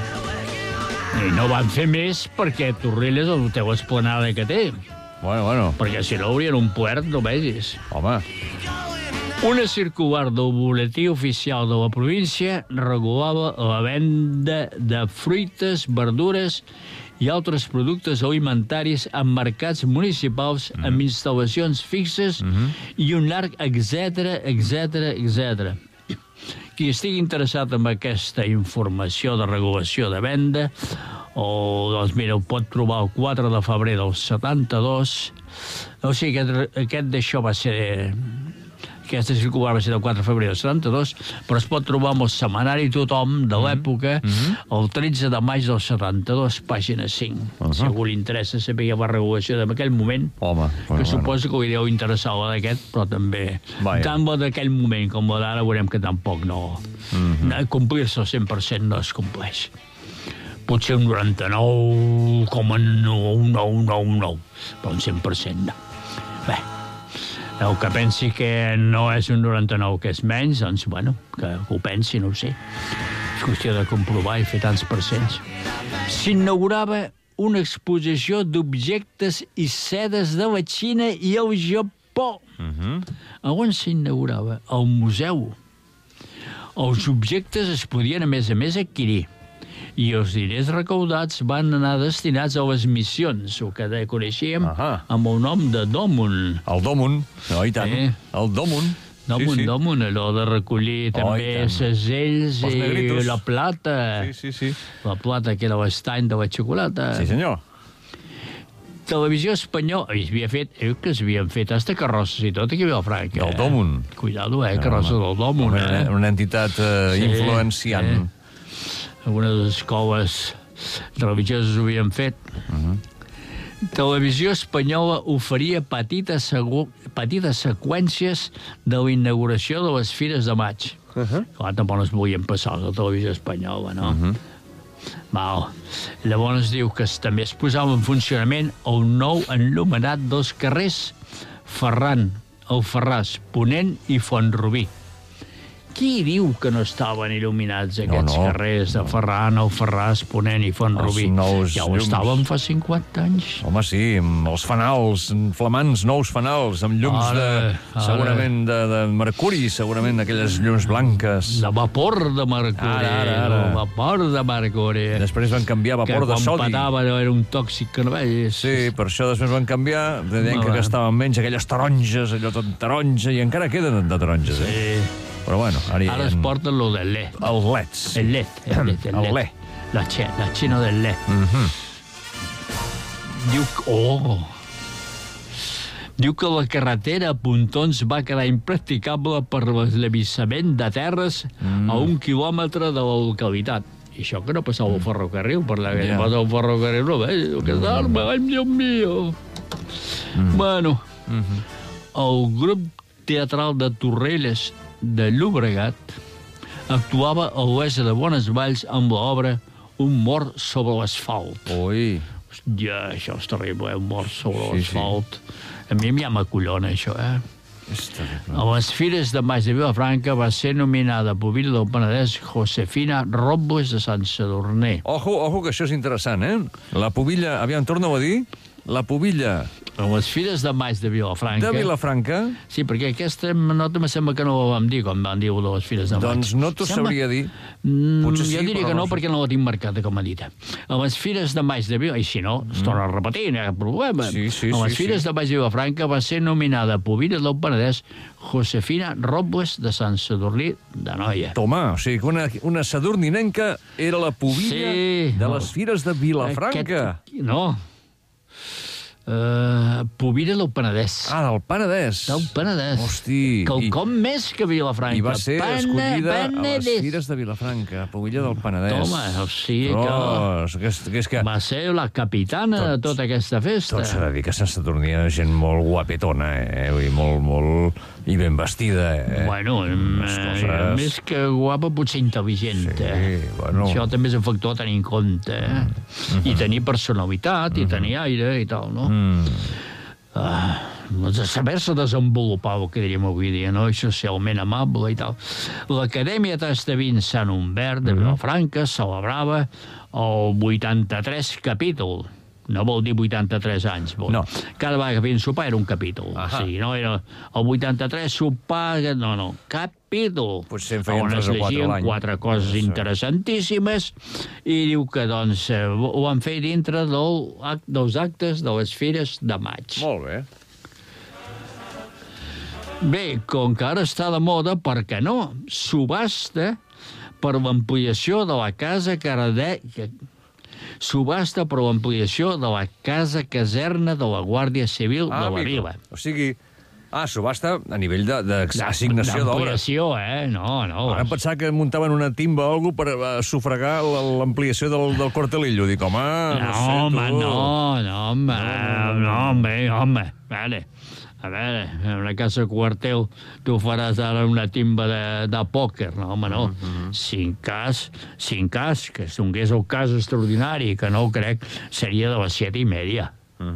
I no van fer més perquè Torrelles el teu esplanada que té.
Bueno, bueno.
Perquè si no haurien un puert, no vegis.
Home.
Una circular del boletí oficial de la província regulava la venda de fruites, verdures i altres productes alimentaris en mercats municipals mm. amb instal·lacions fixes mm -hmm. i un llarg, etcètera, etcètera, etcètera. Qui estigui interessat en aquesta informació de regulació de venda, o, doncs mira, ho pot trobar el quatre de febrer del setanta-dos. O sigui, aquest, aquest d'això va ser... Aquesta circular va ser del quatre de febrer del setanta-dos, però es pot trobar amb el setmanari Tothom de l'època, mm-hmm. el tretze de maig del setanta-dos, pàgina cinc. Uh -huh. Si algú li interessa saber la regulació d'aquell moment,
Home,
que
bueno,
suposo que li deu interessar la d'aquest, però també...
Vaja.
Tant la d'aquell moment com la d'ara veurem que tampoc no... Mm-hmm. Complir-se al cent per cent no es compleix. Potser un noranta-nou coma nou nou nou nou, però un cent per cent no. Bé, el que pensi que no és un noranta-nou, que és menys, doncs, bueno, que ho pensi, no ho sé. És qüestió de comprovar i fer tants percents. S'inaugurava una exposició d'objectes i sedes de la Xina i el Japó.
Uh-huh.
A on s'inaugurava? Al museu. Els objectes es podien, a més a més, adquirir. I els diners recaudats van anar destinats a les missions, el que coneixíem
Ahà.
amb el nom de Domun.
El Domun, no, i tant.
Eh?
El Domun.
Domun,
sí, sí.
Domun, allò de recollir
Oh,
també
i
segells
Els
i
negritos.
la plata.
Sí, sí, sí.
La plata, que era l'estany de la xocolata.
Sí, senyor.
Televisió espanyola, es havia fet, eh, que s'havien fet hasta carrosses i tot aquí a Vilafranca.
Del Domun.
Eh? Cuidado, eh, carrosses del Domun,
Una,
eh?
una entitat eh,
Sí,
influenciant.
Eh? Algunes escoles religioses ho havien fet. Uh-huh. Televisió espanyola oferia petites, petites seqüències de la inauguració de les Fires de Maig. Uh-huh. Clar, tampoc no es volien passar a la televisió espanyola, no? Uh-huh. Val. Llavors diu que també es posava en funcionament el nou enllumenat dels carrers Ferran, el Ferràs, Ponent i Font-rubí. Qui diu que no estaven il·luminats aquests
no, no,
carrers de
no.
Ferran, el Ferràs, Ponent i Font-rubí? Ja ho
llums.
estàvem fa cinquanta anys.
Home, sí, amb els fanals, flamants, nous fanals, amb llums
Ara,
de,
ara.
segurament de, de mercuri, segurament aquelles llums blanques.
De vapor de mercuri.
Ara, ara, ara.
De vapor de mercuri.
Després van canviar a vapor de
Que
sodi.
quan patava era un tòxic que no veies.
Sí, per això després van canviar, deien que
Va.
gastaven menys aquelles taronges, allò tot taronja, i encara queden de taronges, eh?
Sí.
Però bueno, ara, hi ha...
Ara es porten lo del L E D.
Els leds.
El L E D. El L E D.
El L E D.
La, che, la xina del L E D.
Mhm.
Diu que... Oh! Diu que la carretera a Pontons va quedar impracticable per l'eslevissament de terres mm. a un quilòmetre de la localitat. I això que no passava el ferrocarril, per la que
Ja.
passa el ferrocarril, no veig, que s'arma, ai, Dios mío.
Mm.
Bueno,
Mhm.
el grup teatral de Torrelles de Llobregat actuava a l'Olesa de Bonesvalls amb l'obra Un mort sobre l'asfalt.
Ui.
Hòstia, això és terrible, eh? Un mort sobre
Sí,
l'asfalt. A mi ja m'acollona, això, eh?
És terrible.
A les Fires de Maig de Vilafranca va ser nominada pubilla del Penedès Josefina Robles de Sant Sadurner.
Ojo, ojo, que això és interessant, eh? La pubilla, aviam, torna-ho a dir. La pubilla
A les Fires de Maig de Vilafranca.
De Vilafranca?
Sí, perquè aquesta nota me sembla que no ho vam dir quan vam dir de les Fires de Maig.
Doncs no t'ho
Sembla...
sabria dir.
Mm,
Potser sí,
jo diria
però
que no,
no sé.
perquè no la tinc marcada com a dita. A les Fires de Maig de Vilafranca, i si no, es torna a repetir, no hi ha cap problema.
Sí, sí,
a les
sí,
Fires
sí.
de Maig de Vilafranca va ser nominada Pobilla del Penedès Josefina Robles de Sant Sadurní d'Anoia.
Toma, o sigui que una, una sadurninenca era la pubilla
Sí.
de les Fires de Vilafranca.
Aquest... No. Uh, Pobilla del Penedès.
Ah, del Penedès.
Del Penedès.
Hosti.
Quelcom i... més que Vilafranca.
I va ser
Pene,
escollida a les
Penedès.
Fires de Vilafranca, Pobilla del Penedès.
Toma, o sigui
Però,
que...
que... és, que és que...
Va ser la capitana
Tots-
de tota aquesta festa.
Tot s'ha de dir que Sant Sadurní hi ha gent molt guapetona, eh? Vull dir, molt, molt... I ben vestida, eh?
Bueno,
Unes
eh,
coses-
més que guapa, potser intel·ligent.
Sí,
eh?
bueno.
Això també és un factor a tenir en compte. Eh? I tenir personalitat, i tenir aire i tal, no?
Mm.
Ah, doncs saber-se desenvolupar, el que diríem avui dia, no? I socialment amable i tal. L'Acadèmia Tastavint Sant Humbert de Vilafranca celebrava el vuitanta-tres capítol. No vol dir vuitanta-tres anys. Vol.
No.
Cada vegada que feien sopar era un capítol.
Ahà.
O sigui, no era el vuitanta-tres sopar... No, no, capítol.
Potser en feien
On
tres
es
o quatre a
llegien
l'any.
quatre coses
Sí.
interessantíssimes i diu que, doncs, eh, ho van fer dintre del, act- dels actes de les Fires de Maig.
Molt bé.
Bé, com que ara està de moda, per què no? Subhasta per l'ampliació de la casa Carade... Subhasta per l'ampliació de la casa caserna de la Guàrdia Civil de la
amigo.
Vila.
O sigui... Ah, subhasta a nivell d'assignació d'obres.
D'ampliació, eh? No, no.
Ara em pensava que muntaven una timba o alguna per eh, sufragar l- l'ampliació del, del Cortelillo. Dic, home, no,
No,
sé,
home,
tu.
no, no, home, no, home, home, vale. A veure, en una casa quartel tu faràs ara una timba de, de pòquer, no, home, no. Si en cas, si en cas, que es donés el cas extraordinari, que no ho crec, seria de les set i media.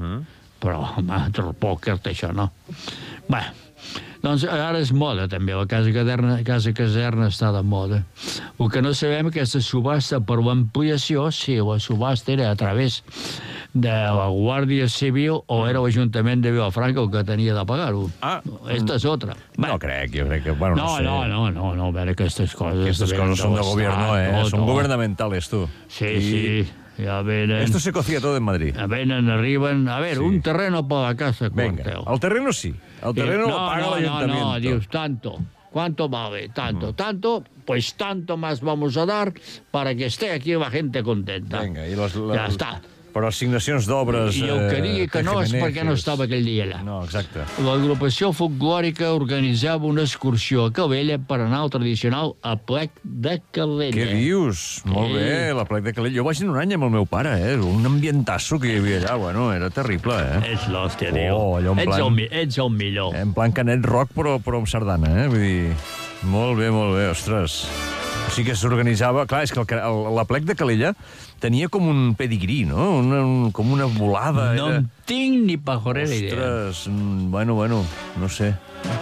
Però, home, el pòquer, això no. Bé, doncs ara és moda, també. La casa caserna, casa caserna està de moda. El que no sabem, aquesta subhasta per l'ampliació, si la subhasta era a través de la Guàrdia Civil o era l'Ajuntament de Vilafranca el que tenia de pagar-ho.
Ah.
Esta és otra.
No crec, jo crec que... Bueno, no,
No,
sé.
no, no, no, no, a veure, aquestes coses...
Aquestes
venen
coses són de
l'estat,
gobierno, eh?
tot,
Són
tot.
gubernamentales, tu.
Sí,
I
sí, ja venen...
Esto se cocía todo en Madrid.
Venen, arriben... A ver,
Sí.
un terreno para la casa
Venga,
cuartel.
al terreno sí. Al terreno
no,
lo paga
no,
el
no,
ayuntamiento.
no, dios, tanto. ¿Cuánto vale? Tanto, tanto, pues tanto más vamos a dar para que esté aquí la gente contenta.
Vinga, i les, les,
Ja està.
Però assignacions d'obres...
I el que
eh,
digui que no és perquè no estava aquell dia allà.
No, exacte.
L'agrupació folclòrica organitzava una excursió a Calella per anar al tradicional aplec de Calella.
Què dius? Molt
Sí.
bé, la plec de Calella. Jo vaig anar un any amb el meu pare, eh? Un ambientasso que hi havia allà, bueno, era terrible, eh?
Ets l'hòstia, tio.
Oh, allò en
ets,
plan-
el, mi- ets el millor.
En plan canet rock, però, però amb sardana, eh? Vull dir, molt bé, molt bé, ostres. O sigui que s'organitzava... Clar, és que el, el, la plec de Calella tenia com un pedigrí, no? Una, un, com una volada.
No
era...
en tinc ni pajorera idea.
Ostres, mm, bueno, bueno, no sé.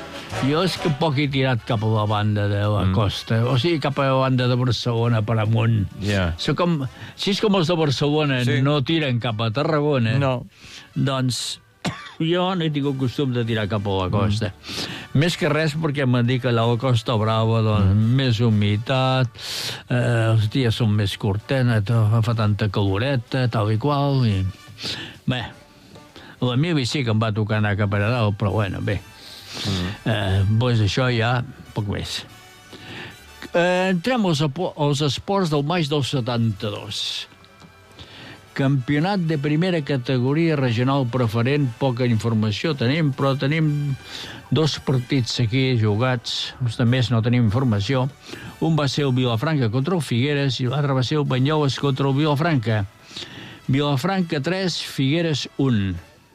Jo és que poc he tirat cap a la banda de la mm. costa, o sigui, cap a la banda de Barcelona per amunt.
Ja.
So com, si és com els de Barcelona
Sí.
no tiren cap a Tarragona,
No.
doncs jo no he tingut costum de tirar cap a la costa. Mm. Més que res perquè m'han dit que allà a la Costa Brava doncs, mm. més humitat, eh, els dies són més curtets, no fa tanta caloreta, tal i qual. I... Bé, la meva sí que em va tocar anar cap a dalt, però bueno, bé. Mm. Eh, doncs això ja, poc més. Eh, entrem als, als esports del maig del setanta-dos. Campionat de primera categoria regional preferent, poca informació tenim, però tenim dos partits aquí jugats, els de més no tenim informació. Un va ser el Vilafranca contra el Figueres i l'altre va ser el Banyoles contra el Vilafranca. Vilafranca tres, Figueres un.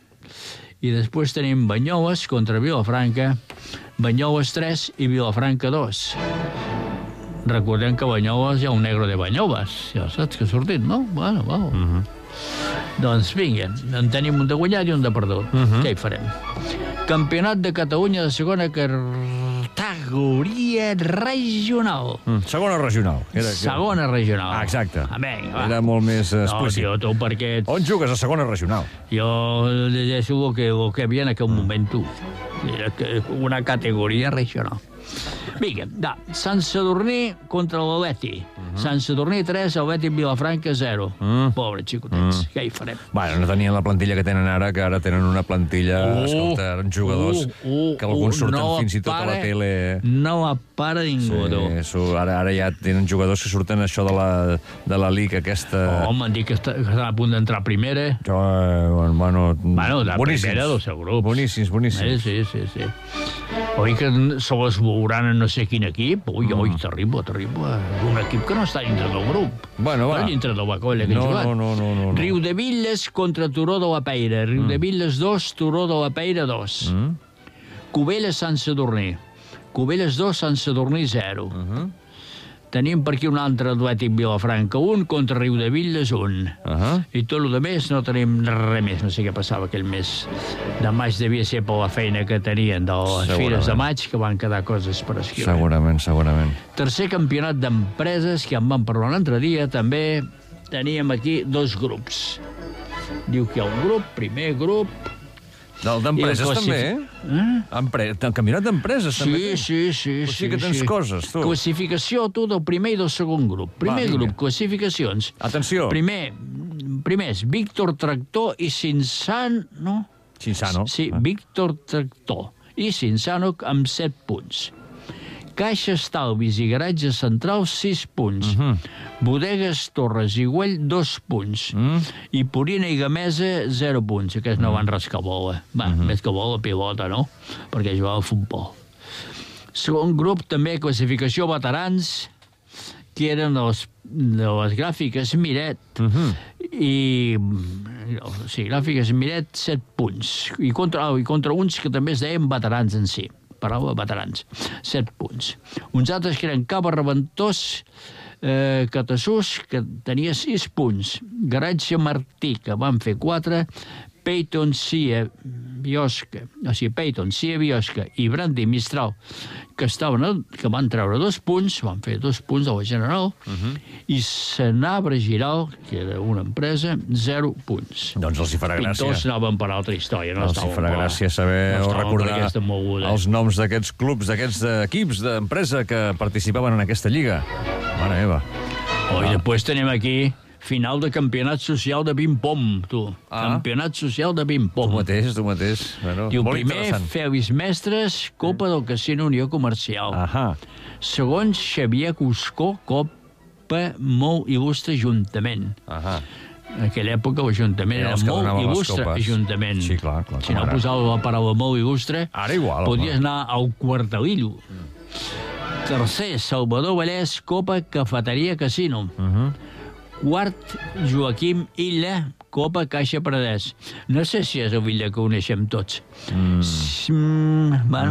I després tenim Banyoles contra Vilafranca, Banyoles tres i Vilafranca dos. Recordem que a Banyoles hi ha un negro de Banyoles. Ja saps que ha sortit, no? Bueno, bueno. Uh -huh. Doncs vinga, en tenim un de guanyat i un de perdut. Uh -huh. Què hi farem? Campionat de Catalunya de segona carta... categoria regional.
Mm, segona regional. Era,
Segona regional.
Ah, exacte.
Ah, vinga, va.
Era molt més explícit.
No, tio, tu, perquè...
On jugues a segona regional?
Jo llegeixo el que, el que havia en aquell moment, tu. Era una categoria regional. Vinga, va. Sant Sadurní contra l'Atleti. Uh -huh. Sant Sadurní tres, Atleti Vilafranca zero. Uh -huh. Pobre xicotets, uh -huh. Què hi farem?
Bueno, no tenien la plantilla que tenen ara, que ara tenen una plantilla, uh, escolta, jugadors uh, uh, que alguns surten uh, no fins i tot para, a la tele.
No la para ningú, tu.
Sí, so, ara, ara ja tenen jugadors que surten això de la, de la Liga aquesta...
Oh, m'han dit que, està, que estan a punt d'entrar a primera.
Jo, eh, bueno,
bueno, de primera del seu grup.
Boníssims, boníssims.
Eh, sí, sí, sí. Oi que se les veuran en no sé quin equip? Ui, mm. ui, terrible, terrible. Un equip que no està dintre del grup.
Bueno, va.
No dintre de la colla que
no,
ha jugat.
No, no, no, no, no.
Riudevilles contra Turó de la Peira. Riudevilles dos, Turó de la Peira dos. Mm. Cubelles, Sant Sadurní. Cubelles dos, Sant Sadurní zero. Uh -huh. Tenim per aquí un altre Atlètic Vilafranca un contra Riudevilles un. Uh -huh. I tot el de més no tenim res més. No sé què passava aquell mes de maig. Devia ser per la feina que tenien de les fires de maig, que van quedar coses per escriure.
Segurament, segurament.
Tercer campionat d'empreses, que en vam parlar l'altre dia, també teníem aquí dos grups. Diu que hi ha un grup, primer grup...
D'empreses també, eh? eh? Empre... El campionat d'empreses
sí,
també.
Sí, sí, sí.
O sigui que tens
sí.
coses, tu.
Classificació, tu, del primer i del segon grup. Primer Va, grup, classificacions.
Atenció.
Primer, primers, Víctor Tractor i Cinsano... No?
Cinsano.
Sí, ah. Víctor Tractor i Cinsano amb set punts. Caixa Estalvis i Garatge Central, sis punts. Uh -huh. Bodegues Torres i Güell, dos punts. Uh -huh. I Purina i Gamesa, zero punts. Aquests no van rascar bola. Va, uh -huh. més que bola, pilota, no? Perquè jugava a futbol. Segon grup, també classificació veterans, que eren de les, de les gràfiques Miret. Uh -huh. I... Sí, gràfiques Miret, set punts. I contra, oh, i contra uns que també es deien veterans en si. Paraula veterans, set punts. Uns altres que eren Cava Reventós, eh, Catassús, que tenia sis punts. Garatge Martí, que van fer quatre. Peyton Cia Biosca, o sigui, Peyton Cia Biosca i Brandy Mistral, que estaven, que van treure dos punts, van fer dos punts de la general, uh -huh. i Senabre Giral, que era una empresa, zero punts.
Doncs els hi farà gràcia.
Pintors anaven per altra història. No
els hi farà gràcia saber no o recordar els noms d'aquests clubs, d'aquests equips d'empresa que participaven en aquesta lliga. Mare meva.
Oh, ah. I després tenim aquí final de campionat social de ping-pong, tu. Ah. Campionat social de ping-pong.
Tu mateix, tu mateix. Bueno,
diu, primer, Fèlix Mestres, Copa del Casino Unió Comercial.
Ahà.
Segon, Xavier Cuscó, Copa Molt Il·lustre Ajuntament.
Ahà.
En aquella època l'Ajuntament era molt il·lustre Ajuntament.
Sí, clar, clar.
Si no posava la paraula molt il·lustre,
ara igual,
podies anar al quartelillo. Mm. Tercer, Salvador Vallès, Copa Cafeteria Casino. Uh -huh. Quart, Joaquim Illa, Copa Caixa Pradès. No sé si és el Illa que coneixem tots. Mm. Mm, bueno,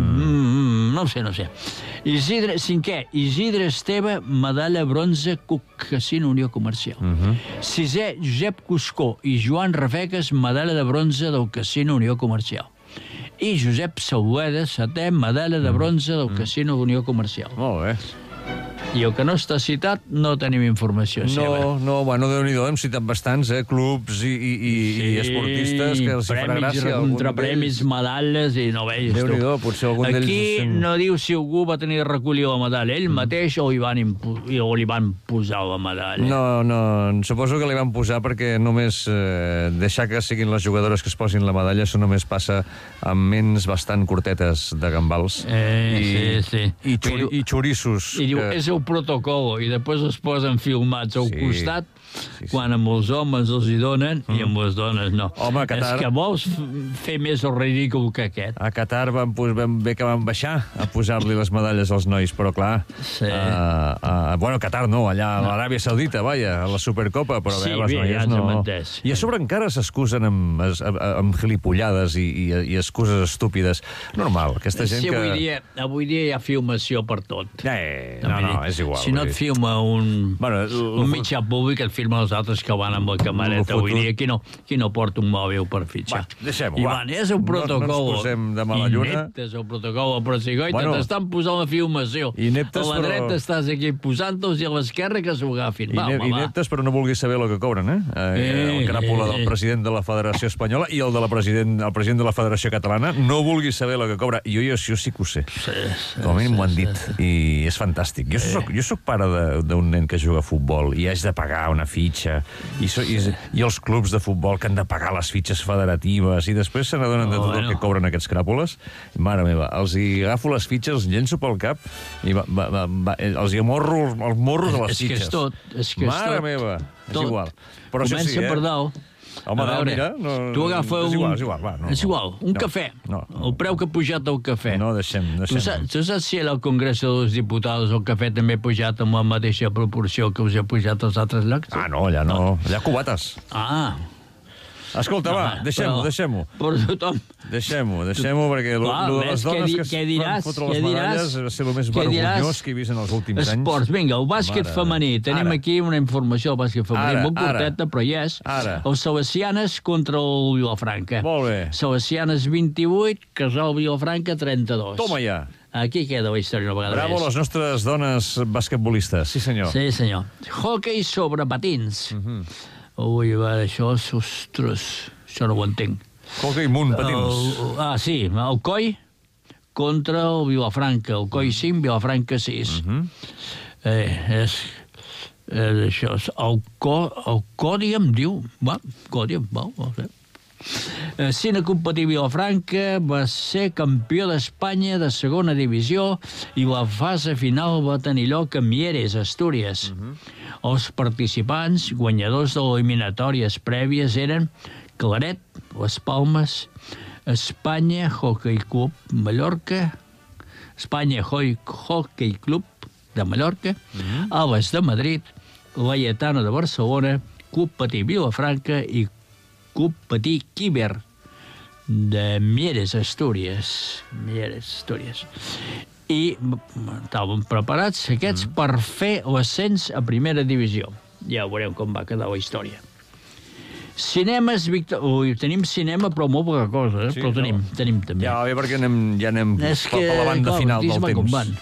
mm. No ho sé, no ho sé. Isidre, cinquè, Isidre Esteve, medalla bronze, Cuc, Casino Unió Comercial. Mm -hmm. Sisè, Josep Cuscó i Joan Rafeques, medalla de bronze del Casino Unió Comercial. I Josep Salueda, setè, medalla de bronze del mm. Casino Unió Comercial.
Molt bé.
I el que no està citat, no tenim informació
no,
seva.
No, bueno, Déu-n'hi-do, hem citat bastants, eh? Clubs i, i, i, sí, i esportistes que els hi farà gràcia.
Premis, contrapremis, medalles, i no veus tu.
Déu-n'hi-do, potser algun d'ells...
Aquí
estem...
no diu si algú va tenir de recollir la medalla, ell mm. mateix, o, hi van impu... o li van posar la medalla.
No, no, suposo que li van posar perquè només eh, deixar que siguin les jugadores que es posin la medalla, això només passa amb ments bastant curtetes de gambals.
Eh,
I,
sí, sí.
I, xuri, i xorissos.
I diu, que... és el protocol, i després es posen filmats al sí, costat, sí, sí. quan amb els homes els hi donen mm. i amb les dones no.
Home, a Qatar...
És que vols fer més el ridícul que aquest.
A Qatar van, van, bé que van baixar a posar-li les medalles als nois, però clar...
Sí.
Uh, uh, bueno, a Qatar no, allà a no. l'Aràbia Saudita, vaja, a la Supercopa, però
sí,
bé, les
bé,
noies
ja
no.
Entès.
I a sobre encara s'excusen amb, amb, amb gilipollades i, i, i excuses estúpides. Normal, aquesta gent
sí,
que...
Avui dia, avui dia hi ha filmació per tot.
Eh, no, no, és igual.
Si no et filma un, bueno, un mitjà públic, et firmen els altres que van amb la camareta.
No,
Vull dir, aquí no, aquí no porta un mòbil per fitxar.
Va, deixem-ho,
I
va.
van, és un protocol.
No, no ens posem de mala lluna.
Ineptes, el protocol. Però si, goita,
Bueno,
t'estan posant la filmació.
ineptes,
a la
però-
dreta estàs aquí posant-los i a l'esquerra que s'ho agafin. Va,
Ine
home, va.
ineptes, però no vulguis saber el que cobren, eh? eh
Eh,
el cràpula
eh,
del
eh.
president de la Federació Espanyola i el de la president, el president de la Federació Catalana. No vulguis saber el que cobra. I jo, jo, jo sí que ho sé.
Sí, sí,
Com a mínim
sí,
m'ho han
sí.
dit. I és fantàstic. Jo soc, jo soc pare de- d'un nen que juga a futbol i haig de pagar una fitxa. I, so, i, i els clubs de futbol que han de pagar les fitxes federatives i després se n'adonen de
Oh,
tot el
bueno.
que cobren aquests cràpules. Mare meva, els hi agafo les fitxes, els llenço pel cap i va, va, va, va, els hi amorro el morro de les
És que
fitxes.
és tot, és que és
Mare
tot.
meva, és
Tot.
igual. Però això
Comença
sí, eh?
per dalt.
Home,
A
dalt,
veure,
mira, no-
tu agafa
és
un...
igual, és igual, va, no,
és
no.
igual, un
No,
cafè.
no, no.
El preu que ha pujat el cafè.
No, deixem, deixem.
Tu saps, tu saps si al Congrés dels Diputats el cafè també ha pujat amb la mateixa proporció que us ha pujat als altres llocs?
Ah, no, allà no. Allà cubates.
Ah.
Escolta, va, deixem-ho,
però-
deixem-ho.
Però tothom...
Deixem-ho, deixem-ho, perquè lo,
Clar,
lo de les
ves, què
dones
di-
que
què
es
diràs,
van fotre
què
les medalles
diràs,
va ser el més
què diràs?
vergonyós que he vist en els últims anys.
Esports, vinga, el bàsquet
Mare
femení.
de-
Tenim
Ara.
aquí una informació del bàsquet femení,
Ara,
molt
ara.
curteta, però hi és.
Ara.
Els Salesianes contra el Vilafranca.
Molt bé.
Salesianes vint-i-vuit, Casal Vilafranca trenta-dos.
Toma ja.
Aquí queda la història una vegada
Bravo a
més.
les nostres dones basquetbolistes. Sí, senyor.
Sí, senyor. Hockey sobre patins. Uh
Mhm.
-huh. Ui, a veure, això, ostres, això no ho entenc.
Hockey munt, patins.
El, ah, sí, el Coi contra el Vilafranca. El Coi cinc, Vilafranca sis.
Mhm.
eh, és, és això. És el, co, el Codi em diu... Va, Codi, va, no sé. Eh, Cine Competí Vilafranca va ser campió d'Espanya de segona divisió i la fase final va tenir lloc a Mieres, Astúries. Uh -huh. Els participants guanyadors de les eliminatòries prèvies eren Claret, Les Palmes, Espanya Hockey Club Mallorca, Espanya Hockey Club de Mallorca, uh -huh. Ales de Madrid, Laietana de Barcelona, Club Patí Vilafranca i Club Patí Quíber de Mieres, Astúries. Mieres, Astúries. I estaven preparats aquests mm. per fer l'ascens a primera divisió. Ja veurem com va quedar la història. Cinemes Victor... Ui, tenim cinema, però molt poca cosa, eh?
Sí,
però tenim,
no?
tenim també.
Ja va bé perquè anem, ja anem
És
per,
que,
per la banda
clar,
final
aquí
del
va com
temps.
van.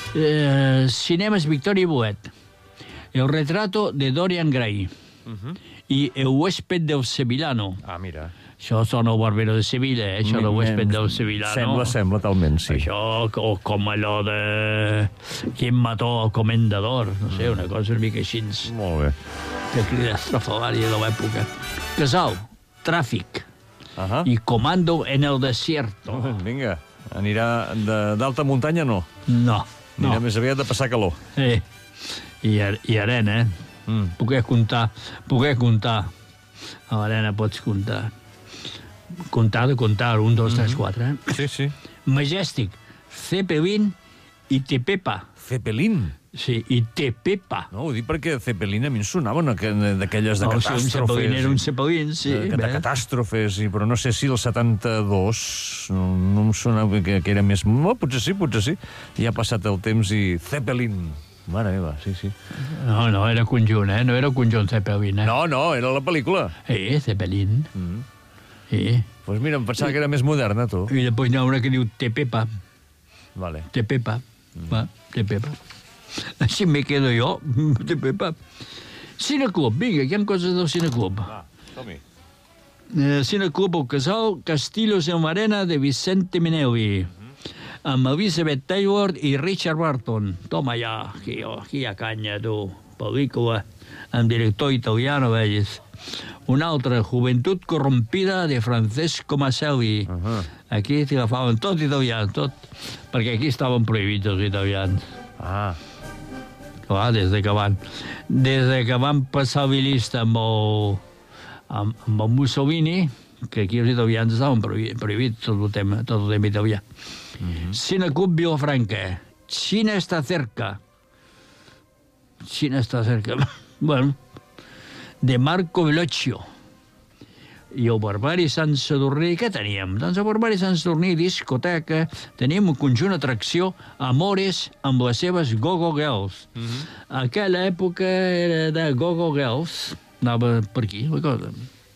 Eh, Cinemes Victoria i Boet. El retrato de Dorian Gray. Uh -huh. I El huésped del Sevillano.
Ah, mira.
Això sona el Barbero de Sevilla, eh? Això del huésped del Sevillano.
Sembla, sembla, talment, sí.
Això, o com allò de... Qui mató el comendador, no sé, una cosa una mica així,
Molt bé.
que crida estrafalària de l'època. Casal, Tràfic
Uh -huh.
i Comando en el desierto.
Vinga, anirà de- d'alta muntanya, no.
No,
Anirà
no.
més aviat de passar calor.
Eh, i, ar- I arena, eh?
Mm.
Poder comptar, poder comptar. A l'arena pots comptar. Comptar de comptar, un, dos, tres, quatre, eh?
Sí, sí.
Majestic, Zeppelin i Tepepa.
Zeppelin.
Sí, i Tepepa.
No, ho dic perquè Zeppelin a mi em sonaven aqu- d'aquelles de
No, si un
catàstrofes.
Zeppelin era un Zeppelin, sí.
de, de
bé.
catàstrofes, i, però no sé si el setanta-dos no, no em sonava que, que era més... No, potser sí, potser sí. Ja ha passat el temps i Zeppelin. Mare meva, sí, sí.
No, no, era conjunt, eh? No era conjunt Zeppelin, eh?
No, no, era la pel·lícula.
Eh, Zeppelin.
Mm.
Eh.
Doncs pues mira, em pensava que era més moderna, tu.
I després n'hi ha una que diu Tepepa.
Vale.
Tepepa. Mm. Va, Tepepa. Així me quedo jo, Tepepa. Cineclub, vinga, hi ha coses del Cineclub.
Va, som-hi.
Eh, Cineclub El Casal, Castillos en Arena, de Vicente Minelli. Amb Elizabeth Taylor i Richard Barton. Toma ja, aquí, aquí hi ha canya, tu. Pel·lícula amb director italiano, veus. Una altra, Juventud corrompida, de Francesco Maselli.
Uh -huh.
Aquí t'hi agafaven tot italià, tot, perquè aquí estaven prohibits els italians.
Ah,
Clar, des de que van, des de que van passar el vilista amb el, amb, amb el Mussolini, que aquí els italians estaven prohibits, prohibits tot el tema, tot el tema italià. Uh -huh. Cineclub Vilafranca. Xina està cerca. Xina està cerca. Bueno, de Marco Bellocchio. i el Barbari Sant Sadurní, què teníem? Doncs el Barbari Sant Sadurní, discoteca, teníem un conjunt d'atracció, Amores, amb les seves Go-Go Girls. Mm-hmm. Aquella època era de Go-Go Girls, anava per aquí, la cosa.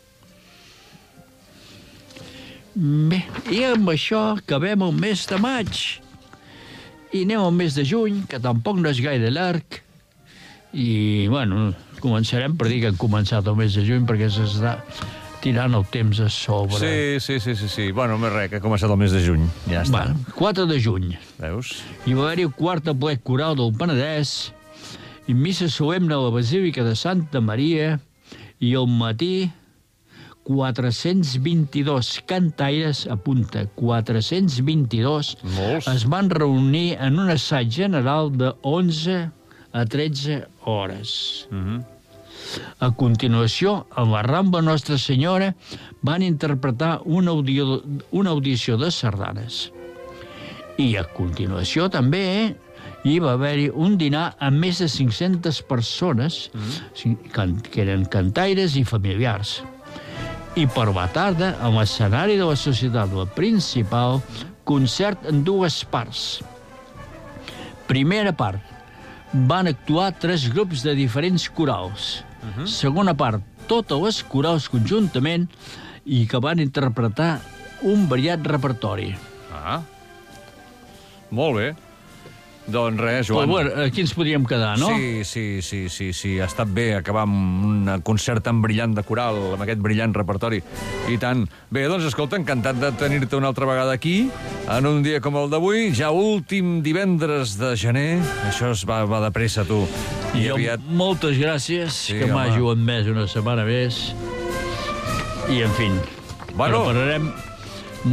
Bé, i amb això acabem el mes de maig. I anem al mes de juny, que tampoc no és gaire llarg. I, bueno, començarem per dir que hem començat el mes de juny, perquè s'està tirant el temps a sobre.
Sí, sí, sí, sí, sí. Bueno, més res, que ha començat el mes de juny. Ja està.
Bueno, quatre de juny.
Veus?
Hi va haver-hi el quart aplec coral del Penedès, i missa solemne a la Basílica de Santa Maria, i al matí quatre-cents vint-i-dos cantaires, apunta, quatre-cents vint-i-dos,
Molts.
es van reunir en un assaig general de onze a tretze hores.
Mm-hmm.
A continuació, a la Rambla Nostra Senyora van interpretar una, audio, una audició de sardanes. I a continuació també hi va haver-hi un dinar amb més de cinc-centes persones, mm-hmm. que eren cantaires i familiars. I per la tarda, a l'escenari de la Societat la Principal, concert en dues parts. Primera part, van actuar tres grups de diferents corals. Uh-huh. Segona part, totes les corals conjuntament i que van interpretar un variat repertori.
Ah, molt bé. Doncs res, Joan.
Però, bueno, aquí ens podríem quedar, no?
Sí, sí, sí, sí, sí. Ha estat bé acabar amb un concert tan brillant de coral, amb aquest brillant repertori. I tant. Bé, doncs, escolta, encantat de tenir-te una altra vegada aquí, en un dia com el d'avui, ja últim divendres de gener. Això es va, va de pressa, tu.
I jo, aviat... moltes gràcies, sí, que m'hagi admès una setmana més. I, en fi,
bueno.
prepararem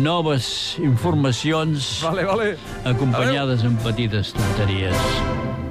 noves informacions
vale, vale.
acompanyades amb petites tonteries.